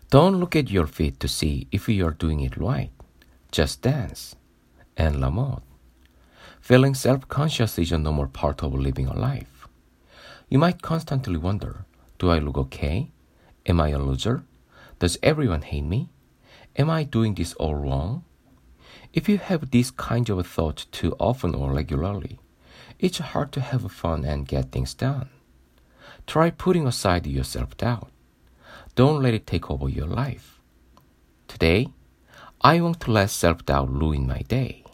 Don't look at your feet to see if you are doing it right. Just dance. And la mode. Feeling self-conscious is a normal part of living a life. You might constantly wonder, do I look okay? Am I a loser? Does everyone hate me? Am I doing this all wrong? If you have these kinds of thoughts too often or regularly, it's hard to have fun and get things done. Try putting aside your self-doubt. Don't let it take over your life. Today, I want to let self-doubt ruin my day.